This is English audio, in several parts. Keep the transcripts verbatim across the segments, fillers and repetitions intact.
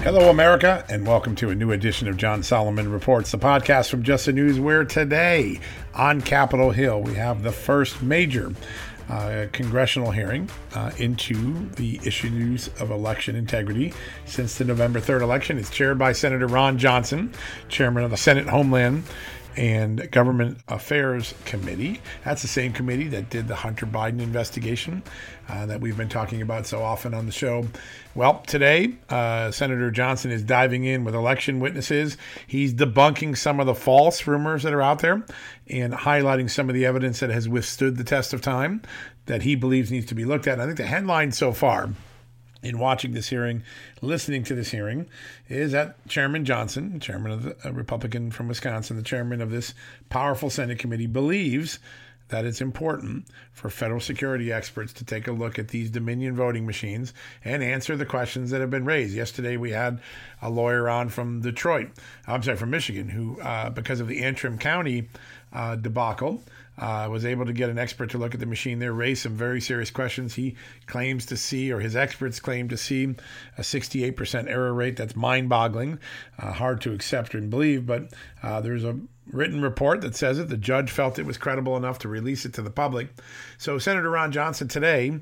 Hello, America, and welcome to a new edition of John Solomon Reports, the podcast from Just the News, where today on Capitol Hill we have the first major uh, congressional hearing uh, into the issues of election integrity since the November third election. It's chaired by Senator Ron Johnson, chairman of the Senate Homeland and Government Affairs Committee. That's the same committee that did the Hunter Biden investigation uh, that we've been talking about so often on the show. Well, today, uh, Senator Johnson is diving in with election witnesses. He's debunking some of the false rumors that are out there and highlighting some of the evidence that has withstood the test of time that he believes needs to be looked at. And I think the headline so far in watching this hearing, listening to this hearing, is that Chairman Johnson, chairman of the a Republican from Wisconsin, the chairman of this powerful Senate committee, believes that it's important for federal security experts to take a look at these Dominion voting machines and answer the questions that have been raised. Yesterday, we had a lawyer on from Detroit, I'm sorry, from Michigan, who, uh, because of the Antrim County uh, debacle, Uh, was able to get an expert to look at the machine there, raise some very serious questions. He claims to see, or his experts claim to see, a sixty-eight percent error rate. That's mind-boggling, uh, hard to accept and believe, but uh, there's a written report that says it. The judge felt it was credible enough to release it to the public. So Senator Ron Johnson today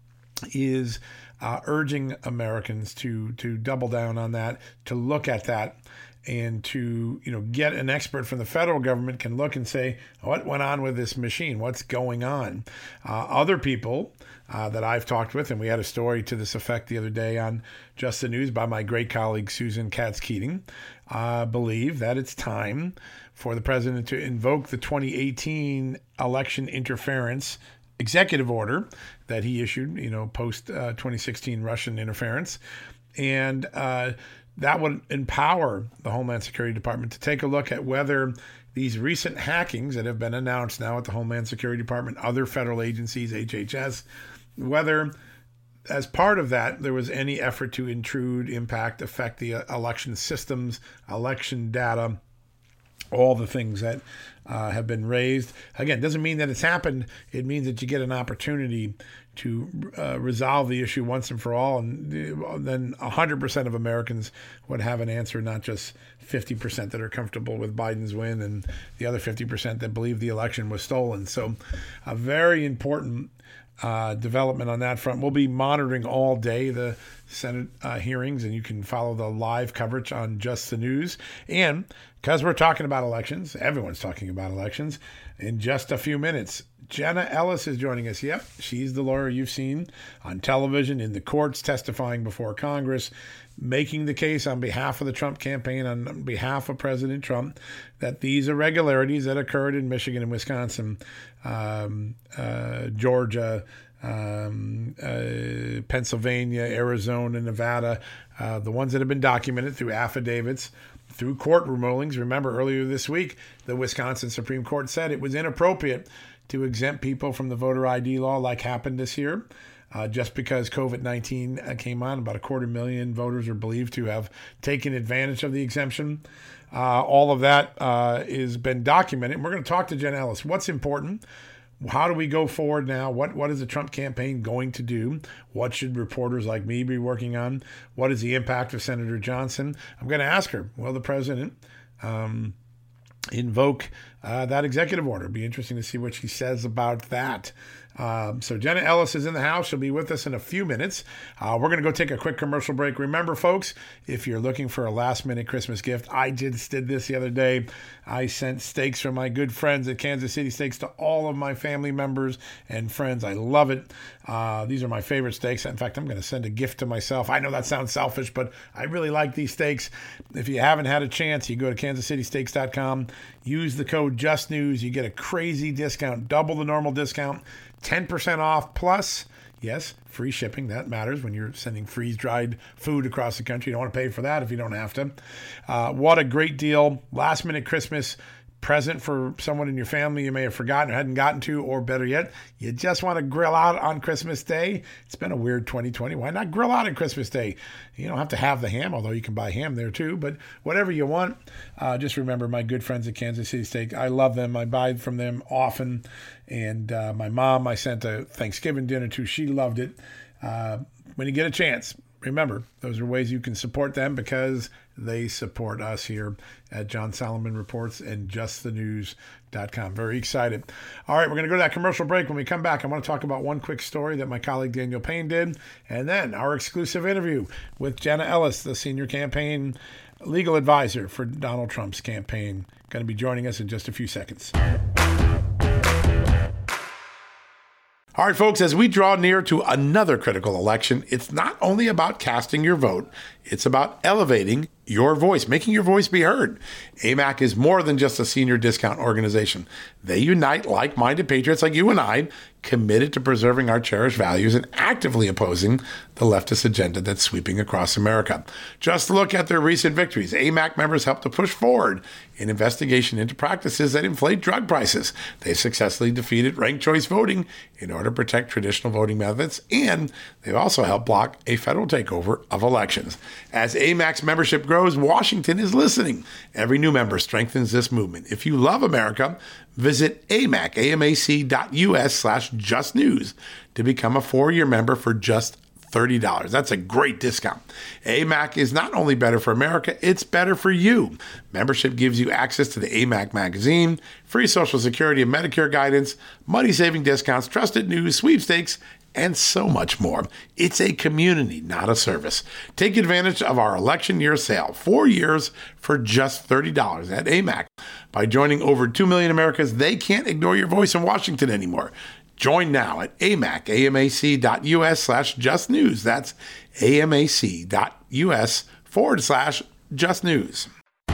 is uh, urging Americans to to double down on that, to look at that, and to, you know, get an expert from the federal government can look and say, what went on with this machine? What's going on? Uh, other people uh, that I've talked with, and we had a story to this effect the other day on Just the News by my great colleague Susan Katz-Keating, uh, believe that it's time for the president to invoke the twenty eighteen election interference executive order that he issued, you know, post uh, twenty sixteen Russian interference. And uh, that would empower the Homeland Security Department to take a look at whether these recent hackings that have been announced now at the Homeland Security Department, other federal agencies, H H S, whether as part of that there was any effort to intrude, impact, affect the election systems, election data, all the things that uh, have been raised. Again, doesn't mean that it's happened. It means that you get an opportunity to uh, resolve the issue once and for all, and then one hundred percent of Americans would have an answer, not just fifty percent that are comfortable with Biden's win and the other fifty percent that believe the election was stolen. So a very important uh, development on that front. We'll be monitoring all day the Senate uh, hearings, and you can follow the live coverage on Just the News. And because we're talking about elections, everyone's talking about elections, in just a few minutes, Jenna Ellis is joining us. Yep, she's the lawyer you've seen on television, in the courts, testifying before Congress, making the case on behalf of the Trump campaign, on behalf of President Trump, that these irregularities that occurred in Michigan and Wisconsin, um, uh, Georgia, um, uh, Pennsylvania, Arizona, Nevada, uh, the ones that have been documented through affidavits, through court rulings. Remember, earlier this week, the Wisconsin Supreme Court said it was inappropriate to exempt people from the voter I D law like happened this year. Uh, just because covid nineteen came on, about a quarter million voters are believed to have taken advantage of the exemption. Uh, all of that uh, has been documented. And we're going to talk to Jen Ellis. What's important? How do we go forward now? What What is the Trump campaign going to do? What should reporters like me be working on? What is the impact of Senator Johnson? I'm going to ask her, will the president um, invoke uh, that executive order? It'd be interesting to see what she says about that. Um, so Jenna Ellis is in the house. She'll be with us in a few minutes. Uh, we're going to go take a quick commercial break. Remember, folks, if you're looking for a last-minute Christmas gift, I just did this the other day. I sent steaks from my good friends at Kansas City Steaks to all of my family members and friends. I love it. Uh, these are my favorite steaks. In fact, I'm going to send a gift to myself. I know that sounds selfish, but I really like these steaks. If you haven't had a chance, you go to kansas city steaks dot com. Use the code JUSTNEWS. You get a crazy discount, double the normal discount. ten percent off plus, yes, free shipping. That matters when you're sending freeze-dried food across the country. You don't want to pay for that if you don't have to. Uh, what a great deal. Last-minute Christmas present for someone in your family you may have forgotten or hadn't gotten to, or better yet, you just want to grill out on Christmas Day. It's been a weird twenty twenty. Why not grill out on Christmas Day? You don't have to have the ham, although you can buy ham there too, but whatever you want. Uh, just remember my good friends at Kansas City Steak. I love them. I buy from them often. And uh, my mom, I sent a Thanksgiving dinner to. She loved it. Uh, when you get a chance, remember, those are ways you can support them because they support us here at John Solomon Reports and just the news dot com. Very excited. All right, we're going to go to that commercial break. When we come back, I want to talk about one quick story that my colleague Daniel Payne did, and then our exclusive interview with Jenna Ellis, the senior campaign legal advisor for Donald Trump's campaign. Going to be joining us in just a few seconds. All right, folks, as we draw near to another critical election, it's not only about casting your vote, it's about elevating your voice, making your voice be heard. A M A C is more than just a senior discount organization. They unite like-minded patriots like you and I, committed to preserving our cherished values and actively opposing the leftist agenda that's sweeping across America. Just look at their recent victories. A M A C members helped to push forward an investigation into practices that inflate drug prices. They successfully defeated ranked choice voting in order to protect traditional voting methods, and they've also helped block a federal takeover of elections. As A M A C's membership grows, Washington is listening. Every new member strengthens this movement. If you love America, visit AMAC, A-M-A-C dot U-S slash just news to become a four-year member for just thirty dollars. That's a great discount. A M A C is not only better for America, it's better for you. Membership gives you access to the A M A C magazine, free Social Security and Medicare guidance, money-saving discounts, trusted news, sweepstakes, and so much more. It's a community, not a service. Take advantage of our election year sale, four years for just thirty dollars at A M A C. By joining over two million Americans, they can't ignore your voice in Washington anymore. Join now at AMAC, A-M-A-C dot U-S slash just news. That's A-M-A-C dot U-S forward slash just news.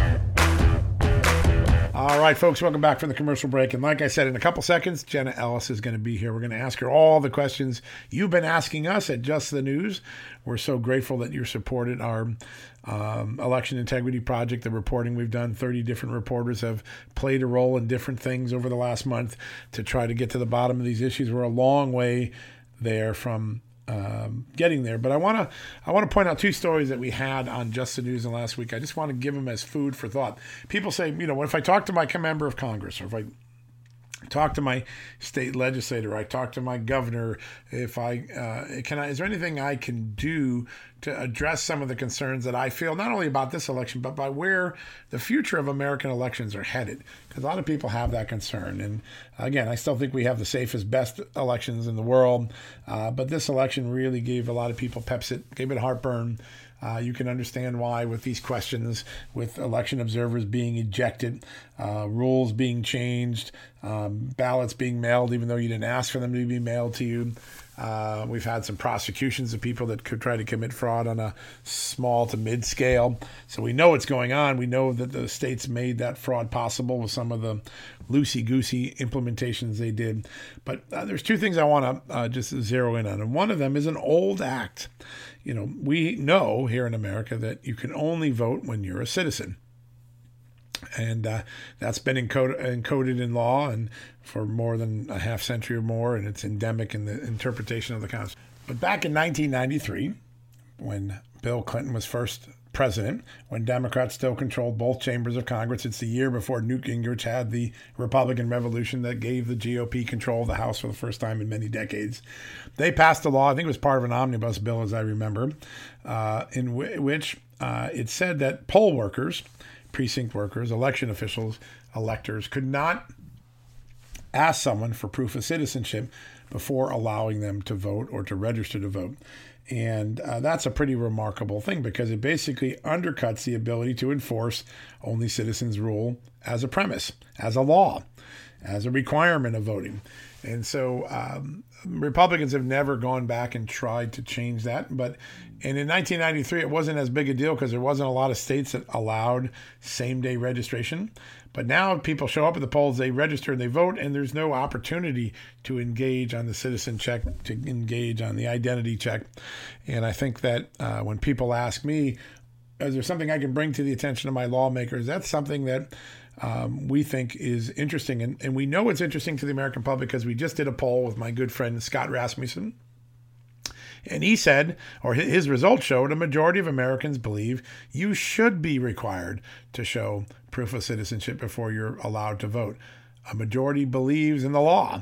All right, folks, welcome back from the commercial break. And like I said, in a couple seconds, Jenna Ellis is going to be here. We're going to ask her all the questions you've been asking us at Just the News. We're so grateful that you supported our um, election integrity project, the reporting we've done. thirty different reporters have played a role in different things over the last month to try to get to the bottom of these issues. We're a long way there from Um, getting there. But I want to I want to point out two stories that we had on Just the News in last week. I just want to give them as food for thought. People say, you know, what if I talk to my member of Congress, or if I talk to my state legislator, I talk to my governor, if I uh, can I, is there anything I can do to address some of the concerns that I feel, not only about this election, but by where the future of American elections are headed? Because a lot of people have that concern. And again, I still think we have the safest, best elections in the world. Uh, but this election really gave a lot of people Pepsi, gave it heartburn. Uh, you can understand why with these questions, with election observers being ejected, uh, rules being changed, um, ballots being mailed even though you didn't ask for them to be mailed to you. Uh, we've had some prosecutions of people that could try to commit fraud on a small to mid scale. So we know what's going on. We know that the states made that fraud possible with some of the loosey-goosey implementations they did. But uh, there's two things I want to uh, just zero in on. And one of them is an old act. You know, we know here in America that you can only vote when you're a citizen. And uh, that's been encoded, encoded in law and for more than a half century or more, and it's endemic in the interpretation of the Constitution. But back in nineteen ninety-three, when Bill Clinton was first president, when Democrats still controlled both chambers of Congress, it's the year before Newt Gingrich had the Republican Revolution that gave the G O P control of the House for the first time in many decades. They passed a law, I think it was part of an omnibus bill, as I remember, uh, in w- which uh, it said that poll workers, precinct workers, election officials, electors could not ask someone for proof of citizenship before allowing them to vote or to register to vote. And uh, that's a pretty remarkable thing because it basically undercuts the ability to enforce only citizens rule as a premise, as a law, as a requirement of voting. And so um, Republicans have never gone back and tried to change that. But and in nineteen ninety-three, it wasn't as big a deal because there wasn't a lot of states that allowed same-day registration. But now people show up at the polls, they register and they vote, and there's no opportunity to engage on the citizen check, to engage on the identity check. And I think that uh, when people ask me, is there something I can bring to the attention of my lawmakers? That's something that um, we think is interesting. And, and we know it's interesting to the American public because we just did a poll with my good friend Scott Rasmussen. And he said, or his results showed, a majority of Americans believe you should be required to show proof of citizenship before you're allowed to vote. A majority believes in the law.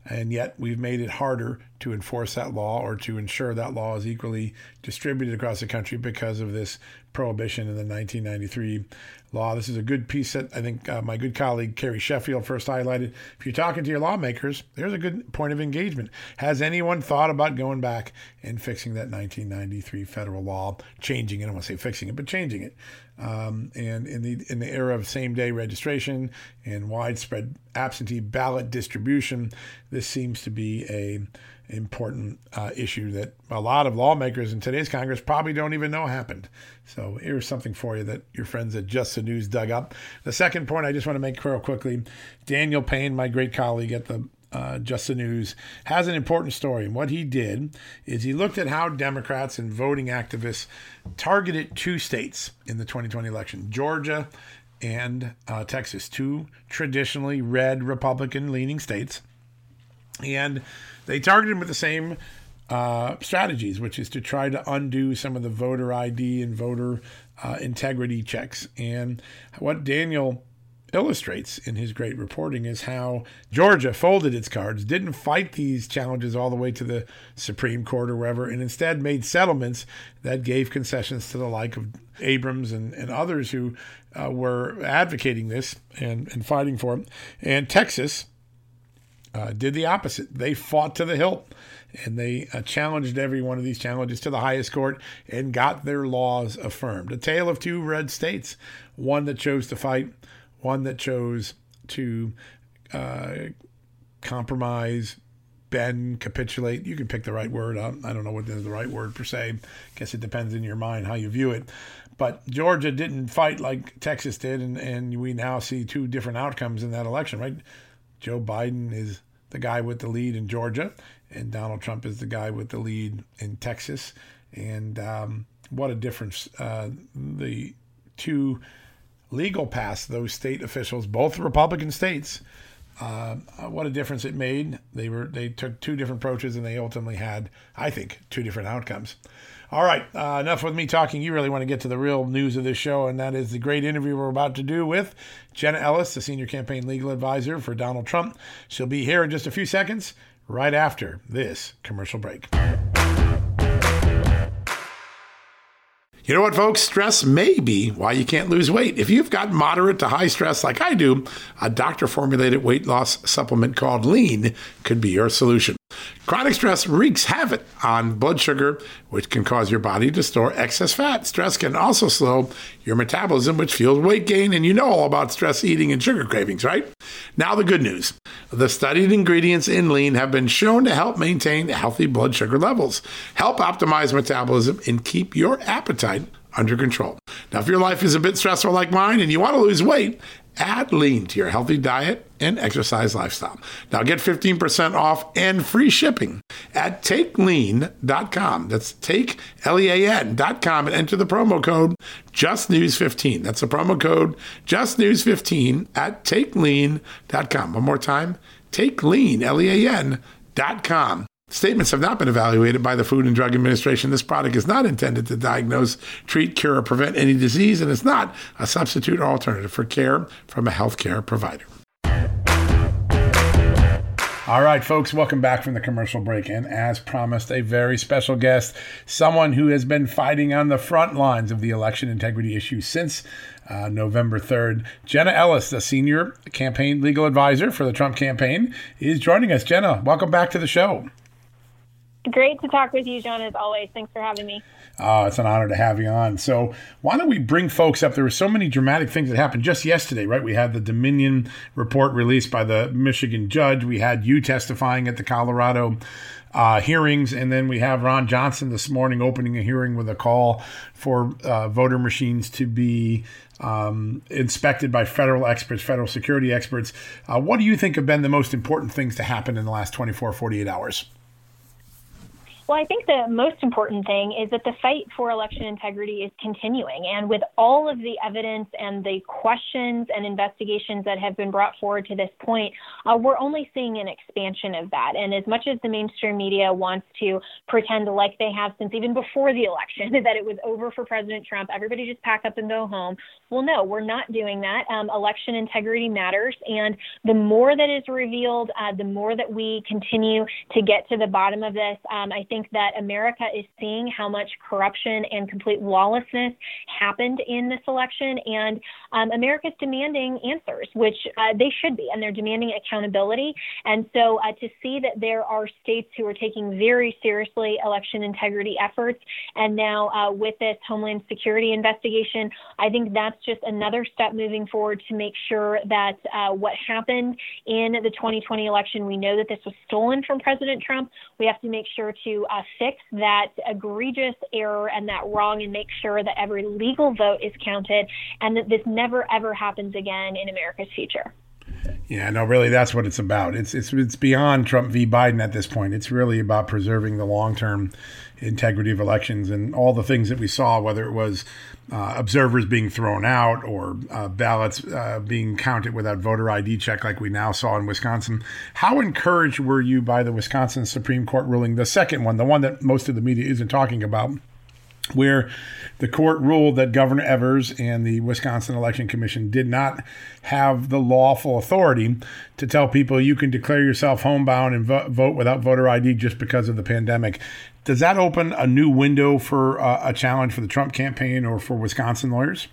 And yet we've made it harder to enforce that law or to ensure that law is equally distributed across the country because of this prohibition in the nineteen ninety-three law. This is a good piece that I think uh, my good colleague Carrie Sheffield first highlighted. If you're talking to your lawmakers, there's a good point of engagement. Has anyone thought about going back and fixing that nineteen ninety-three federal law, changing it? I don't want to say fixing it, but changing it. Um, and in the in the era of same-day registration and widespread absentee ballot distribution, this seems to be a important uh, issue that a lot of lawmakers in today's Congress probably don't even know happened. So here's something for you that your friends at Just the News dug up. The second point I just want to make real quickly, Daniel Payne, my great colleague at the Uh, Just the News, has an important story. And what he did is he looked at how Democrats and voting activists targeted two states in the twenty twenty election, Georgia and uh, Texas, two traditionally red Republican-leaning states. And they targeted them with the same uh, strategies, which is to try to undo some of the voter I D and voter uh, integrity checks. And what Daniel illustrates in his great reporting is how Georgia folded its cards, didn't fight these challenges all the way to the Supreme Court or wherever, and instead made settlements that gave concessions to the like of Abrams and, and others who uh, were advocating this and, and fighting for it. And Texas uh, did the opposite. They fought to the hilt, and they uh, challenged every one of these challenges to the highest court and got their laws affirmed. A tale of two red states, one that chose to fight, one that chose to uh, compromise, bend, capitulate. You can pick the right word. I don't know what is the right word per se. I guess it depends in your mind how you view it. But Georgia didn't fight like Texas did, and, and we now see two different outcomes in that election, right? Joe Biden is the guy with the lead in Georgia, and Donald Trump is the guy with the lead in Texas. And um, what a difference uh, the two legal paths, those state officials, both Republican states, uh, what a difference it made. They were they took two different approaches, and they ultimately had, I think, two different outcomes. All right, uh, enough with me talking. You really want to get to the real news of this show, and that is the great interview we're about to do with Jenna Ellis, the senior campaign legal advisor for Donald Trump. She'll be here in just a few seconds, right after this commercial break. You know what, folks? Stress may be why you can't lose weight. If you've got moderate to high stress like I do, a doctor-formulated weight loss supplement called Lean could be your solution. Chronic stress wreaks havoc on blood sugar, which can cause your body to store excess fat. Stress can also slow your metabolism, which fuels weight gain, and you know all about stress eating and sugar cravings, right? Now the good news. The studied ingredients in Lean have been shown to help maintain healthy blood sugar levels, help optimize metabolism, and keep your appetite under control. Now, if your life is a bit stressful like mine and you want to lose weight, add Lean to your healthy diet and exercise lifestyle. Now get fifteen percent off and free shipping at take lean dot com. That's take, L E A N dot com, and enter the promo code just news fifteen. That's the promo code just news fifteen at take lean dot com. One more time, take lean, L E A N dot com. Statements have not been evaluated by the Food and Drug Administration. This product is not intended to diagnose, treat, cure, or prevent any disease, and it's not a substitute or alternative for care from a healthcare provider. All right, folks, welcome back from the commercial break. And as promised, a very special guest, someone who has been fighting on the front lines of the election integrity issue since uh, November third. Jenna Ellis, the senior campaign legal advisor for the Trump campaign, is joining us. Jenna, welcome back to the show. Great to talk with you, John, as always. Thanks for having me. Oh, it's an honor to have you on. So why don't we bring folks up? There were so many dramatic things that happened just yesterday, right? We had the Dominion report released by the Michigan judge. We had you testifying at the Colorado uh, hearings. And then we have Ron Johnson this morning opening a hearing with a call for uh, voter machines to be um, inspected by federal experts, federal security experts. Uh, what do you think have been the most important things to happen in the last twenty-four, forty-eight hours? Well, I think the most important thing is that the fight for election integrity is continuing. And with all of the evidence and the questions and investigations that have been brought forward to this point, uh, we're only seeing an expansion of that. And as much as the mainstream media wants to pretend like they have since even before the election, that it was over for President Trump, everybody just pack up and go home. Well, no, we're not doing that. Um, election integrity matters. And the more that is revealed, uh, the more that we continue to get to the bottom of this. Um, I think that America is seeing how much corruption and complete lawlessness happened in this election. And um, America is demanding answers, which uh, they should be, and they're demanding accountability. And so uh, to see that there are states who are taking very seriously election integrity efforts, and now uh, with this Homeland Security investigation, I think that's just another step moving forward to make sure that uh, what happened in the twenty twenty election, we know that this was stolen from President Trump. We have to make sure to uh, fix that egregious error and that wrong and make sure that every legal vote is counted and that this never, ever happens again in America's future. Yeah, no, really, that's what it's about. It's it's it's beyond Trump v. Biden at this point. It's really about preserving the long-term integrity of elections and all the things that we saw, whether it was uh, observers being thrown out or uh, ballots uh, being counted without voter I D check like we now saw in Wisconsin. How encouraged were you by the Wisconsin Supreme Court ruling, the second one, the one that most of the media isn't talking about, where the court ruled that Governor Evers and the Wisconsin Election Commission did not have the lawful authority to tell people you can declare yourself homebound and vo- vote without voter I D just because of the pandemic? Does that open a new window for uh, a challenge for the Trump campaign or for Wisconsin lawyers?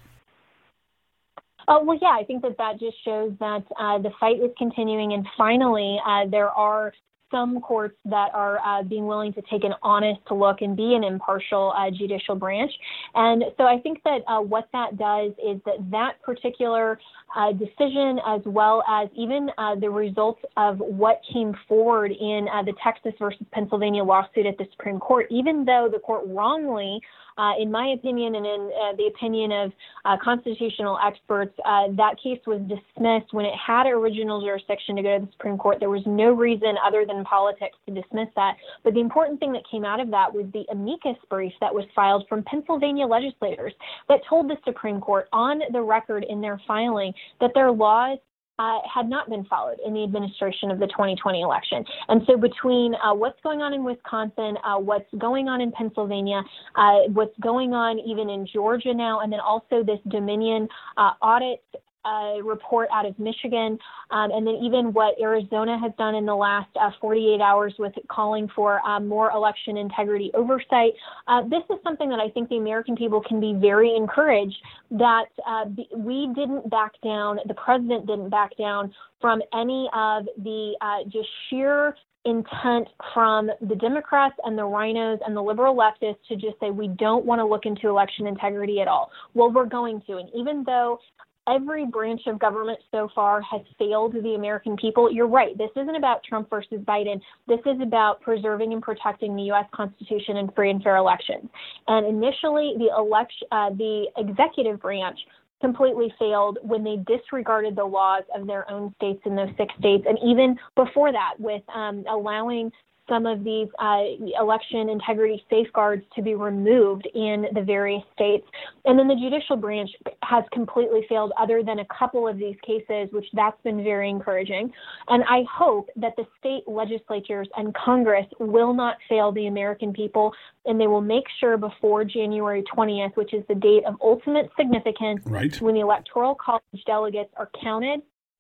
Uh, well, yeah, I think that that just shows that uh, the fight is continuing. And finally, uh, there are some courts that are uh, being willing to take an honest look and be an impartial uh, judicial branch. And so I think that uh, what that does is that that particular uh, decision, as well as even uh, the results of what came forward in uh, the Texas versus Pennsylvania lawsuit at the Supreme Court, even though the court wrongly, Uh, in my opinion, and in uh, the opinion of uh, constitutional experts, uh, that case was dismissed when it had original jurisdiction to go to the Supreme Court. There was no reason other than politics to dismiss that. But the important thing that came out of that was the amicus brief that was filed from Pennsylvania legislators that told the Supreme Court on the record in their filing that their laws Uh, had not been followed in the administration of the twenty twenty election. And so between uh, what's going on in Wisconsin, uh, what's going on in Pennsylvania, uh, what's going on even in Georgia now, and then also this Dominion uh, audit uh, report out of Michigan, um, and then even what Arizona has done in the last uh, forty-eight hours with calling for uh, more election integrity oversight. Uh, this is something that I think the American people can be very encouraged that uh, we didn't back down, the president didn't back down from any of the uh, just sheer intent from the Democrats and the rhinos and the liberal leftists to just say we don't want to look into election integrity at all. Well, we're going to. And even though every branch of government so far has failed the American people, you're right. This isn't about Trump versus Biden. This is about preserving and protecting the U S Constitution and free and fair elections. And initially, the election, uh, the executive branch completely failed when they disregarded the laws of their own states in those six states. And even before that, with um, allowing some of these uh, election integrity safeguards to be removed in the various states. And then the judicial branch has completely failed other than a couple of these cases, which that's been very encouraging. And I hope that the state legislatures and Congress will not fail the American people, and they will make sure before January twentieth, which is the date of ultimate significance, right, when the Electoral College delegates are counted,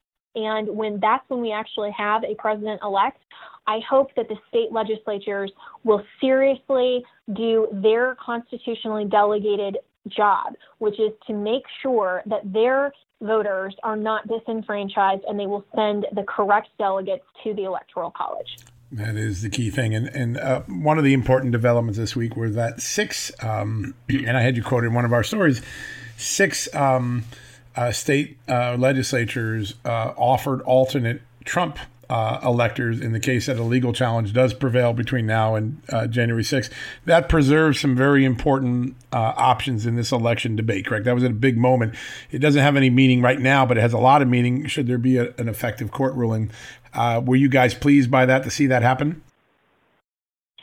and when that's when we actually have a president-elect, I hope that the state legislatures will seriously do their constitutionally delegated job, which is to make sure that their voters are not disenfranchised and they will send the correct delegates to the Electoral College. That is the key thing. And, and uh, one of the important developments this week were that six, um, and I had you quoted in one of our stories, six um, uh, state uh, legislatures uh, offered alternate Trump Uh, electors in the case that a legal challenge does prevail between now and uh, January sixth. That preserves some very important uh, options in this election debate, correct? That was a big moment. It doesn't have any meaning right now, but it has a lot of meaning should there be a, an effective court ruling. Uh, were you guys pleased by that, to see that happen?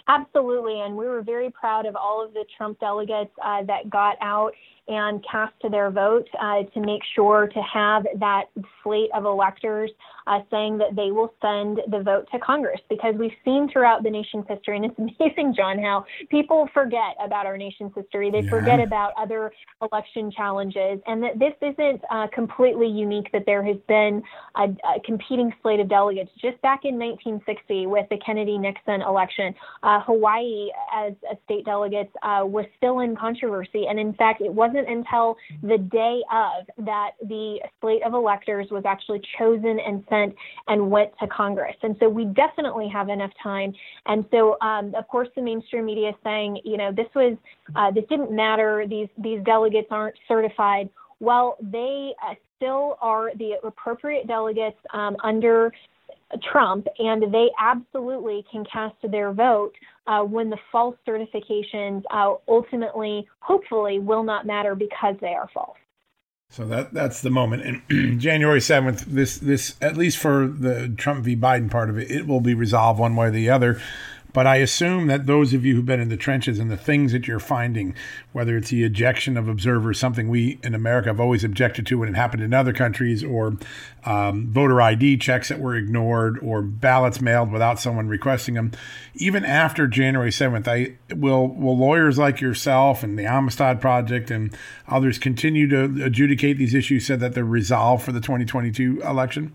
Absolutely, and we were very proud of all of the Trump delegates uh, that got out and cast their vote uh, to make sure to have that slate of electors uh, saying that they will send the vote to Congress, because we've seen throughout the nation's history, and it's amazing, John, how people forget about our nation's history. They yeah. forget about other election challenges, and that this isn't uh, completely unique, that there has been a, a competing slate of delegates. Just back in nineteen sixty with the Kennedy-Nixon election, uh, Hawaii as a state delegate uh, was still in controversy, and in fact, it wasn't until the day of that the slate of electors was actually chosen and sent and went to Congress. And so we definitely have enough time. And so, um, of course, the mainstream media is saying, you know, this was uh, this didn't matter. These these delegates aren't certified. Well, they uh, still are the appropriate delegates um, under Trump, and they absolutely can cast their vote uh, when the false certifications uh, ultimately, hopefully, will not matter because they are false. So that that's the moment. And January seventh, this, this at least for the Trump v. Biden part of it, it will be resolved one way or the other. But I assume that those of you who've been in the trenches and the things that you're finding, whether it's the ejection of observers, something we in America have always objected to when it happened in other countries, or um, voter I D checks that were ignored, or ballots mailed without someone requesting them, even after January seventh, I will will lawyers like yourself and the Amistad Project and others continue to adjudicate these issues so that they're resolved for the twenty twenty-two election?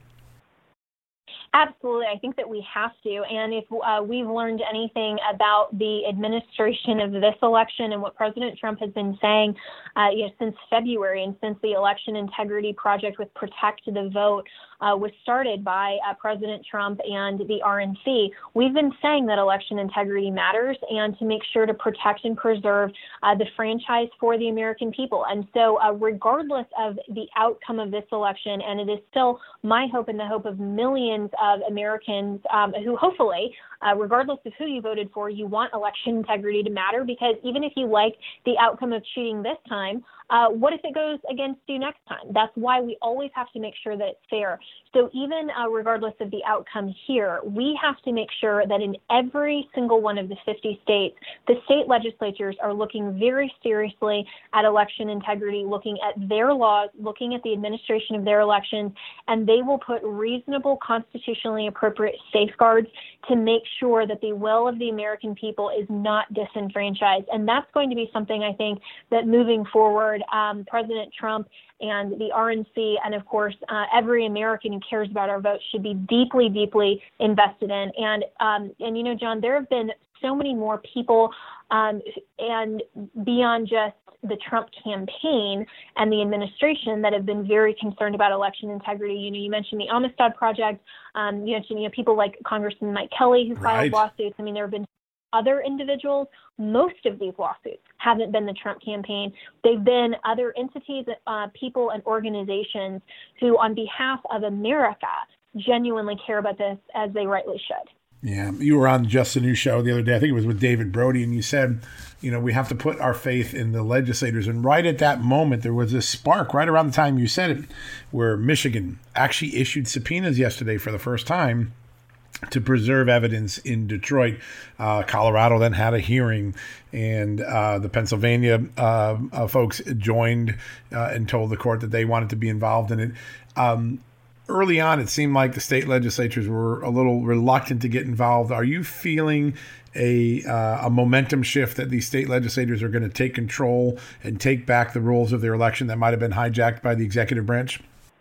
Absolutely. I think that we have to. And if uh, we've learned anything about the administration of this election and what President Trump has been saying uh, you know, since February, and since the Election Integrity Project with Protect the Vote uh, was started by uh, President Trump and the R N C, we've been saying that election integrity matters, and to make sure to protect and preserve uh, the franchise for the American people. And so uh, regardless of the outcome of this election, and it is still my hope and the hope of millions of Americans um, who hopefully, uh, regardless of who you voted for, you want election integrity to matter, because even if you like the outcome of cheating this time, uh, what if it goes against you next time? That's why we always have to make sure that it's fair. So even uh, regardless of the outcome here, we have to make sure that in every single one of the fifty states, the state legislatures are looking very seriously at election integrity, looking at their laws, looking at the administration of their elections, and they will put reasonable, constitutionally appropriate safeguards to make sure that the will of the American people is not disenfranchised. And that's going to be something, I think, that moving forward, um, President Trump and the R N C, and of course, uh, every American who cares about our votes should be deeply, deeply invested in. And, um, and you know, John, there have been so many more people, um, and beyond just the Trump campaign and the administration, that have been very concerned about election integrity. You know, you mentioned the Amistad Project. Um, you mentioned, you know, people like Congressman Mike Kelly who filed Right. lawsuits. I mean, there have been other individuals. Most of these lawsuits haven't been the Trump campaign. They've been other entities, uh, people, and organizations who, on behalf of America, genuinely care about this, as they rightly should. Yeah, you were on Just the News show the other day. I think it was with David Brody, and you said, you know, we have to put our faith in the legislators. And right at that moment, there was this spark right around the time you said it, where Michigan actually issued subpoenas yesterday for the first time to preserve evidence in Detroit. Uh, Colorado then had a hearing, and uh, the Pennsylvania uh, uh, folks joined uh, and told the court that they wanted to be involved in it. Um, early on, it seemed like the state legislatures were a little reluctant to get involved. Are you feeling a uh, a momentum shift that these state legislators are going to take control and take back the rules of their election that might have been hijacked by the executive branch?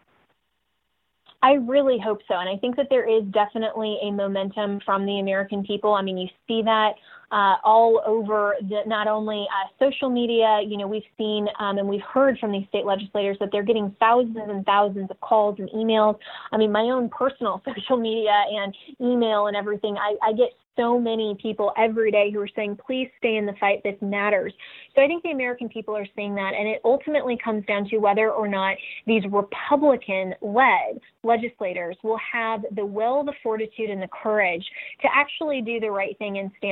I really hope so. And I think that there is definitely a momentum from the American people. I mean, you see that uh, all over the, not only uh, social media, you know, we've seen um, and we've heard from these state legislators that they're getting thousands and thousands of calls and emails. I mean, my own personal social media and email and everything, I, I get so many people every day who are saying, please stay in the fight. This matters. So I think the American people are seeing that. And it ultimately comes down to whether or not these Republican-led legislators will have the will, the fortitude, and the courage to actually do the right thing and stand up for election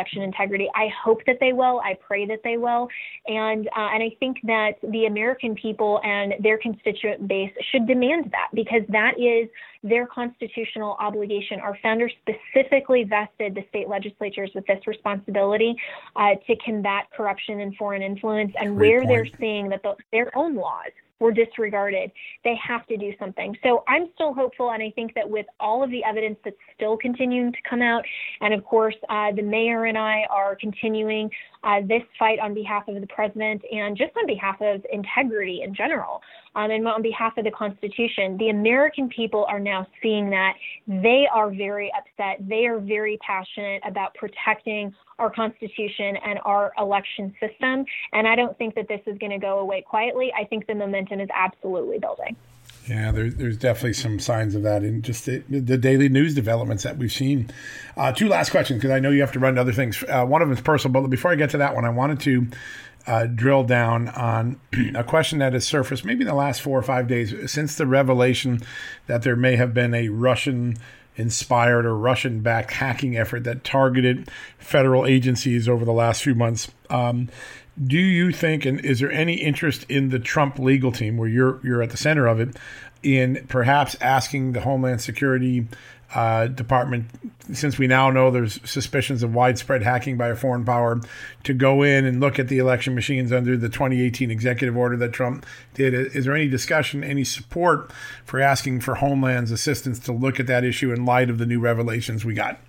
election integrity. I hope that they will. I pray that they will. And uh, and I think that the American people and their constituent base should demand that, because that is their constitutional obligation. Our founders specifically vested the state legislatures with this responsibility uh, to combat corruption and foreign influence. And Great where point. they're seeing that the, their own laws were disregarded, they have to do something. So I'm still hopeful, and I think that with all of the evidence that's still continuing to come out, and of course, uh, the mayor and I are continuing uh, this fight on behalf of the president and just on behalf of integrity in general, um, and on behalf of the Constitution. The American people are now seeing that. They are very upset. They are very passionate about protecting our Constitution and our election system. And I don't think that this is going to go away quietly. I think the momentum is absolutely building. Yeah, there, there's definitely some signs of that in just the, the daily news developments that we've seen. Uh, two last questions, because I know you have to run to other things. Uh, one of them is personal, but before I get to that one, I wanted to uh, drill down on a question that has surfaced maybe in the last four or five days since the revelation that there may have been a Russian inspired or Russian-backed hacking effort that targeted federal agencies over the last few months. Um, do you think, and is there any interest in the Trump legal team, where you're you're at the center of it, in perhaps asking the Homeland Security uh, Department, since we now know there's suspicions of widespread hacking by a foreign power, to go in and look at the election machines under the twenty eighteen executive order that Trump did? Is there any discussion, any support for asking for Homeland's assistance to look at that issue in light of the new revelations we got?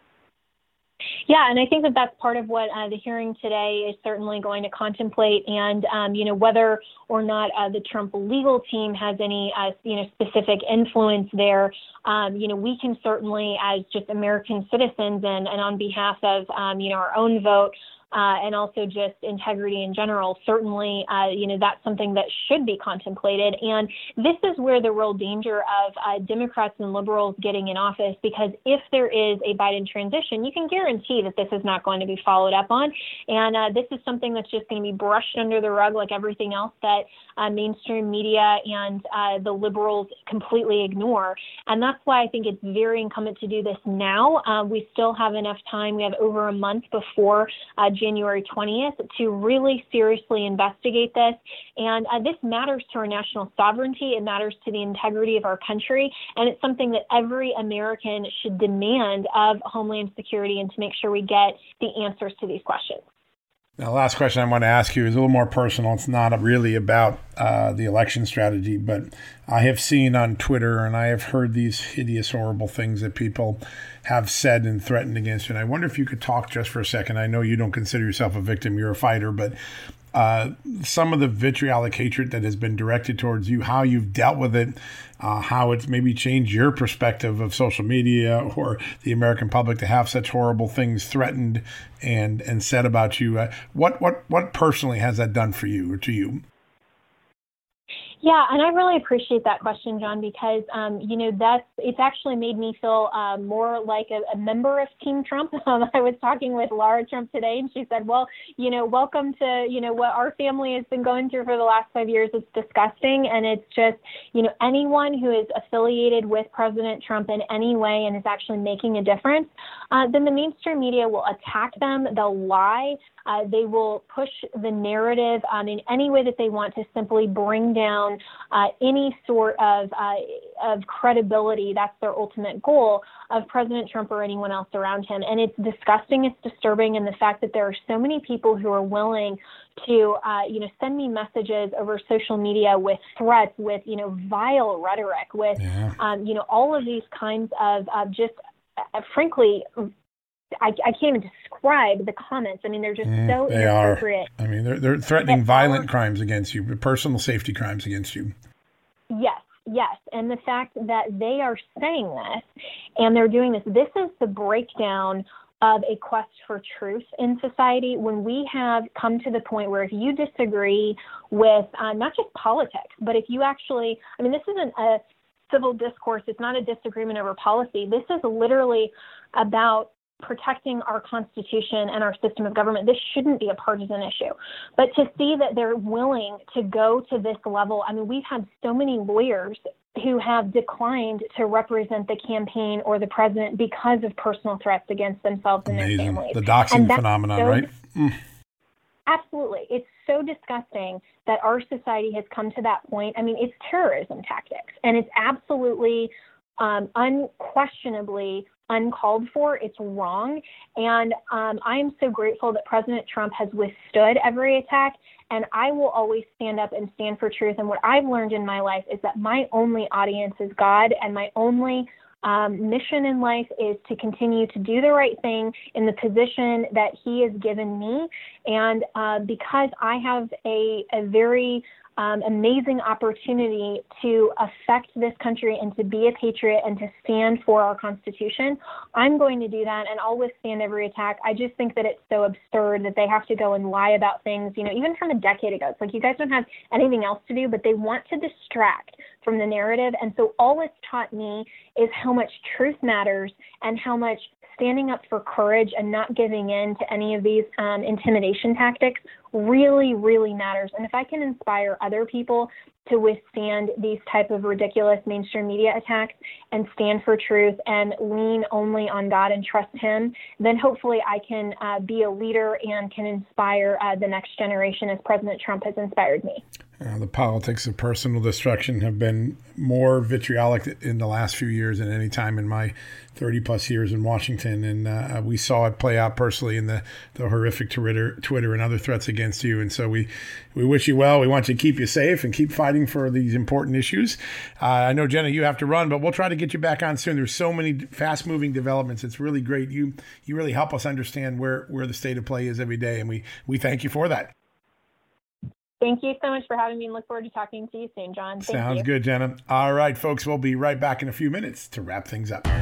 Yeah, and I think that that's part of what uh, the hearing today is certainly going to contemplate. And, um, you know, whether or not uh, the Trump legal team has any, uh, you know, specific influence there, um, you know, we can certainly, as just American citizens and, and on behalf of, um, you know, our own vote, Uh, and also just integrity in general, certainly, uh, you know, that's something that should be contemplated. And this is where the real danger of uh, Democrats and liberals getting in office, because if there is a Biden transition, you can guarantee that this is not going to be followed up on. And uh, this is something that's just going to be brushed under the rug like everything else that uh, mainstream media and uh, the liberals completely ignore. And that's why I think it's very incumbent to do this now. Uh, we still have enough time. We have over a month before uh, January twentieth to really seriously investigate this. And uh, this matters to our national sovereignty. It matters to the integrity of our country. And it's something that every American should demand of Homeland Security, and to make sure we get the answers to these questions. Now, the last question I want to ask you is a little more personal. It's not really about uh, the election strategy, but I have seen on Twitter and I have heard these hideous, horrible things that people have said and threatened against you. And I wonder if you could talk just for a second. I know you don't consider yourself a victim, you're a fighter, but uh, some of the vitriolic hatred that has been directed towards you, how you've dealt with it, uh, how it's maybe changed your perspective of social media or the American public to have such horrible things threatened and, and said about you. Uh, what, what, what personally has that done for you or to you? Yeah, and I really appreciate that question, John, because, um, you know, that's, it's actually made me feel uh, more like a, a member of Team Trump. Um, I was talking with Lara Trump today, and she said, well, you know, welcome to, you know, what our family has been going through for the last five years. It's disgusting. And it's just, you know, anyone who is affiliated with President Trump in any way and is actually making a difference, uh, then the mainstream media will attack them. They'll lie. Uh, they will push the narrative um, in any way that they want to simply bring down uh, any sort of uh, of credibility. That's their ultimate goal of President Trump or anyone else around him. And it's disgusting. It's disturbing. And the fact that there are so many people who are willing to, uh, you know, send me messages over social media with threats, with, you know, vile rhetoric, with, yeah. um, you know, all of these kinds of uh, just, uh, frankly, I, I can't even describe the comments. I mean, they're just mm, so they inappropriate. Are. I mean, they're they're threatening violent crimes against you, personal safety crimes against you. Yes, yes. And the fact that they are saying this and they're doing this, this is the breakdown of a quest for truth in society, when we have come to the point where if you disagree with uh, not just politics, but if you actually, I mean, this isn't a civil discourse. It's not a disagreement over policy. This is literally about protecting our Constitution and our system of government, this shouldn't be a partisan issue. But to see that they're willing to go to this level, I mean, we've had so many lawyers who have declined to represent the campaign or the president because of personal threats against themselves and Amazing. their families. The doxing phenomenon, so, right? Mm. Absolutely. It's so disgusting that our society has come to that point. I mean, it's terrorism tactics, and it's absolutely, um, unquestionably uncalled for. It's wrong. And um, I am so grateful that President Trump has withstood every attack. And I will always stand up and stand for truth. And what I've learned in my life is that my only audience is God, and my only um, mission in life is to continue to do the right thing in the position that he has given me. And uh, because I have a, a very Um, amazing opportunity to affect this country and to be a patriot and to stand for our Constitution, I'm going to do that, and I'll withstand every attack. I just think that it's so absurd that they have to go and lie about things, you know, even from a decade ago. It's like, you guys don't have anything else to do, but they want to distract from the narrative. And so all it's taught me is how much truth matters and how much standing up for courage and not giving in to any of these um, intimidation tactics really, really matters. And if I can inspire other people to withstand these type of ridiculous mainstream media attacks and stand for truth and lean only on God and trust him, then hopefully I can uh, be a leader and can inspire uh, the next generation as President Trump has inspired me. Uh, the politics of personal destruction have been more vitriolic in the last few years than any time in my thirty plus years in Washington. And uh, we saw it play out personally in the, the horrific Twitter, Twitter and other threats against you. And so we, we wish you well. We want you to keep you safe and keep fighting for these important issues. Uh, I know, Jenna, you have to run, but we'll try to get you back on soon. There's so many fast moving developments. It's really great. You, you really help us understand where, where the state of play is every day. And we, we thank you for that. Thank you so much for having me, and look forward to talking to you soon, John. Thank Sounds you. good, Jenna. All right, folks, we'll be right back in a few minutes to wrap things up.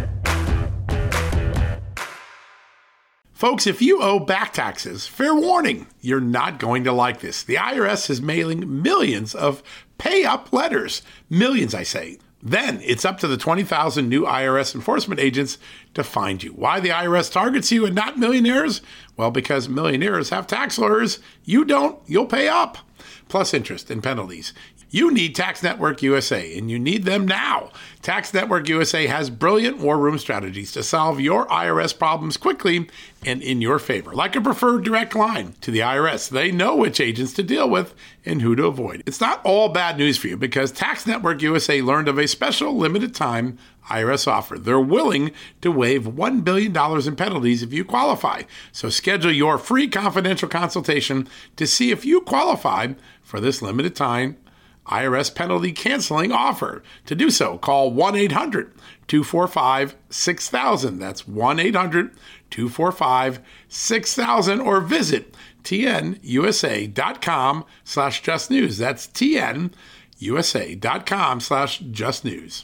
Folks, if you owe back taxes, fair warning, you're not going to like this. The I R S is mailing millions of pay-up letters. Millions, I say. Then it's up to the twenty thousand new I R S enforcement agents to find you. Why the I R S targets you and not millionaires? Well, because millionaires have tax lawyers. You don't, you'll pay up. Plus interest and penalties. You need Tax Network U S A, and you need them now. Tax Network U S A has brilliant war room strategies to solve your I R S problems quickly and in your favor, like a preferred direct line to the I R S. They know which agents to deal with and who to avoid. It's not all bad news for you, because Tax Network U S A learned of a special limited time I R S offer. They're willing to waive one billion dollars in penalties if you qualify. So schedule your free confidential consultation to see if you qualify for this limited time I R S penalty canceling offer. To do so, call one eight hundred two four five six thousand. That's one eight hundred two four five six thousand, or visit tnusa.com slash just news. That's tnusa.com slash just news.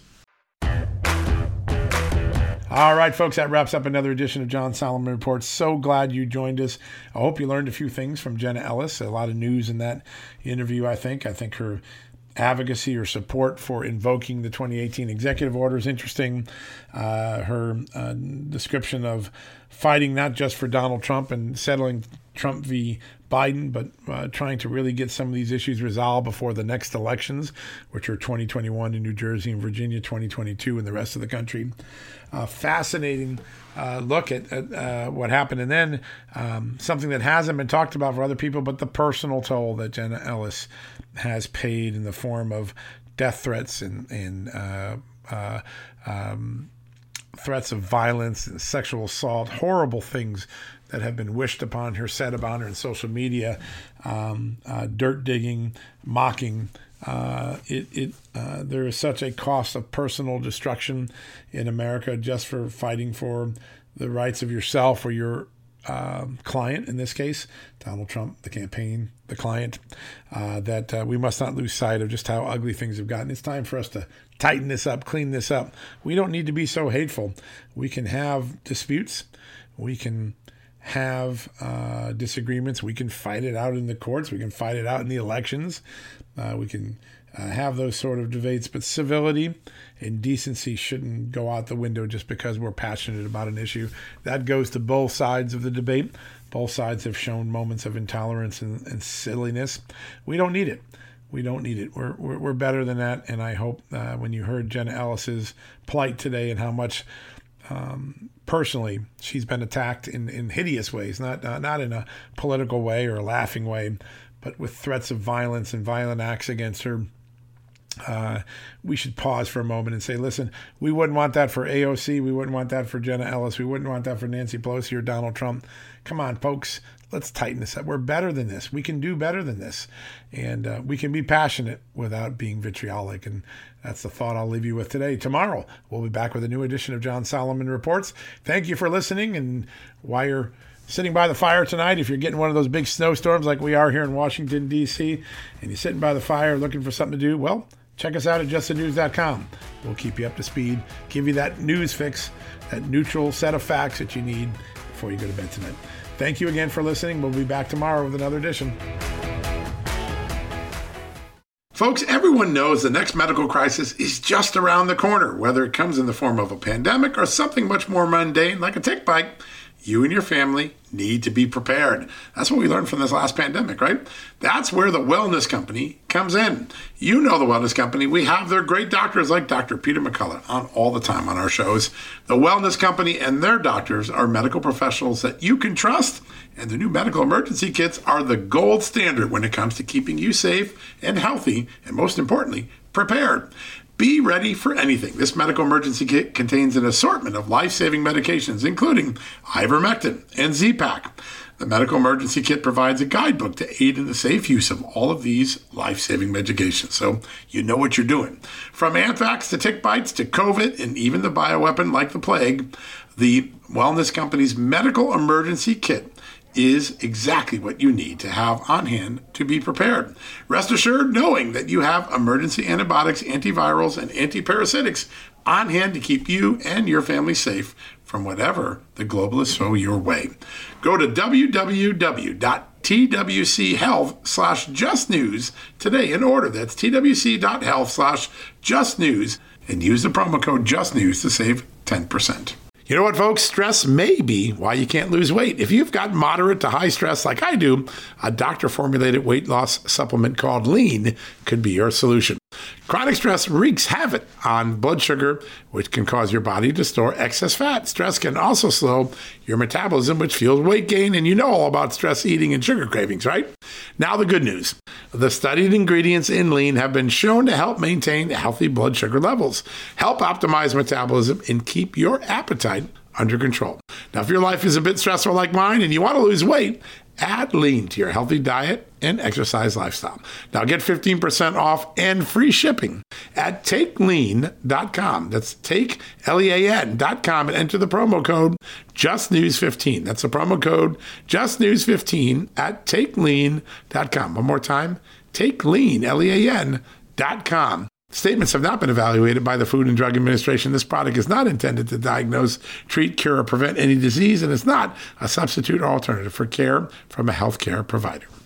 All right, folks, that wraps up another edition of John Solomon Reports. So glad you joined us. I hope you learned a few things from Jenna Ellis. A lot of news in that interview, I think. I think her advocacy or support for invoking the twenty eighteen executive order is interesting. Uh, her uh, description of fighting not just for Donald Trump and settling Trump v. Biden, but uh, trying to really get some of these issues resolved before the next elections, which are twenty twenty-one in New Jersey and Virginia, twenty twenty-two in the rest of the country. Uh, fascinating uh, look at, at uh, what happened. And then um, something that hasn't been talked about for other people, but the personal toll that Jenna Ellis has paid in the form of death threats and, and uh, uh, um, threats of violence and sexual assault, horrible things that have been wished upon her, said about her in social media, um, uh, dirt digging, mocking. Uh, it, it, uh, there is such a cost of personal destruction in America just for fighting for the rights of yourself or your uh, client, in this case, Donald Trump, the campaign, the client, uh, that uh, we must not lose sight of just how ugly things have gotten. It's time for us to tighten this up, clean this up. We don't need to be so hateful. We can have disputes. We can have uh, disagreements. We can fight it out in the courts. We can fight it out in the elections. Uh, we can uh, have those sort of debates, but civility and decency shouldn't go out the window just because we're passionate about an issue. That goes to both sides of the debate. Both sides have shown moments of intolerance and, and silliness. We don't need it. We don't need it. We're, we're, we're better than that. And I hope uh, when you heard Jenna Ellis's plight today and how much um, personally she's been attacked in, in hideous ways, not, uh, not in a political way or a laughing way, but with threats of violence and violent acts against her, uh, we should pause for a moment and say, listen, we wouldn't want that for A O C. We wouldn't want that for Jenna Ellis. We wouldn't want that for Nancy Pelosi or Donald Trump. Come on, folks. Let's tighten this up. We're better than this. We can do better than this. And uh, we can be passionate without being vitriolic. And that's the thought I'll leave you with today. Tomorrow, we'll be back with a new edition of John Solomon Reports. Thank you for listening. And while you're sitting by the fire tonight, if you're getting one of those big snowstorms like we are here in Washington, D C, and you're sitting by the fire looking for something to do, well, check us out at just the news dot com. We'll keep you up to speed, give you that news fix, that neutral set of facts that you need before you go to bed tonight. Thank you again for listening. We'll be back tomorrow with another edition. Folks, everyone knows the next medical crisis is just around the corner, whether it comes in the form of a pandemic or something much more mundane like a tick bite. You and your family need to be prepared. That's what we learned from this last pandemic, right? That's where the Wellness Company comes in. You know the Wellness Company. We have their great doctors like Doctor Peter McCullough on all the time on our shows. The Wellness Company and their doctors are medical professionals that you can trust, and the new medical emergency kits are the gold standard when it comes to keeping you safe and healthy, and most importantly, prepared. Be ready for anything. This medical emergency kit contains an assortment of life-saving medications, including ivermectin and Z-Pak. The medical emergency kit provides a guidebook to aid in the safe use of all of these life-saving medications, so you know what you're doing. From anthrax to tick bites to COVID and even the bioweapon like the plague, the Wellness Company's medical emergency kit is exactly what you need to have on hand to be prepared. Rest assured knowing that you have emergency antibiotics, antivirals, and antiparasitics on hand to keep you and your family safe from whatever the globalists throw your way. Go to w w w dot t w c health slash just news today and order. That's t w c dot health slash just news and use the promo code JUSTNEWS to save ten percent. You know what, folks? Stress may be why you can't lose weight. If you've got moderate to high stress like I do, a doctor-formulated weight loss supplement called Lean could be your solution. Chronic stress wreaks havoc on blood sugar, which can cause your body to store excess fat. Stress can also slow your metabolism, which fuels weight gain, and you know all about stress eating and sugar cravings, right? Now the good news. The studied ingredients in Lean have been shown to help maintain healthy blood sugar levels, help optimize metabolism, and keep your appetite under control. Now, if your life is a bit stressful like mine and you want to lose weight, add Lean to your healthy diet and exercise lifestyle. Now get fifteen percent off and free shipping at take lean dot com. That's take, L E A N dot com, and enter the promo code just news fifteen. That's the promo code just news fifteen at take lean dot com. One more time, take lean, L E A N dot com. Statements have not been evaluated by the Food and Drug Administration. This product is not intended to diagnose, treat, cure, or prevent any disease, and is not a substitute or alternative for care from a healthcare provider.